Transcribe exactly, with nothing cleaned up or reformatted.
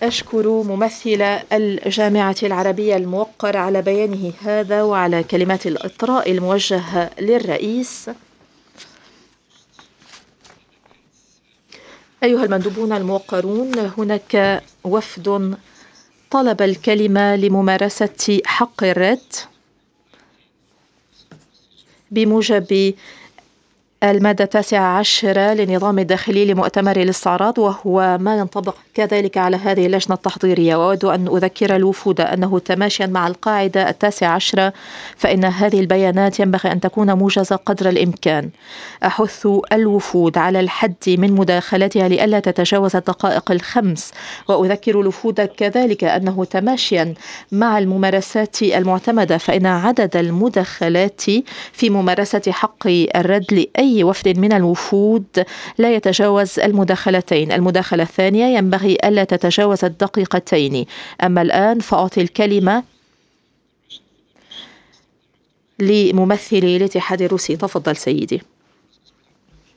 أشكر ممثل الجامعة العربية الموقر على بيانه هذا وعلى كلمات الإطراء الموجهة للرئيس. أيها المندوبون الموقرون، هناك وفد طلب الكلمة لممارسة حق الرد بموجب المادة التاسعة عشرة للنظام الداخلي لمؤتمر الاستعراض، وهو ما ينطبق كذلك على هذه اللجنة التحضيرية. وأود أن أذكر الوفود أنه تماشيا مع القاعدة التاسعة عشرة فإن هذه البيانات ينبغي أن تكون موجزة قدر الإمكان. أحث الوفود على الحد من مداخلتها لئلا تتجاوز الدقائق الخمس، وأذكر الوفود كذلك أنه تماشيا مع الممارسات المعتمدة فإن عدد المداخلات في ممارسة حق الرد لأي وفد من الوفود لا يتجاوز المداخلتين. المداخلة الثانية ينبغي ألا تتجاوز الدقيقتين. أما الآن فأعطي الكلمة لممثل الاتحاد الروسي. تفضل سيدي.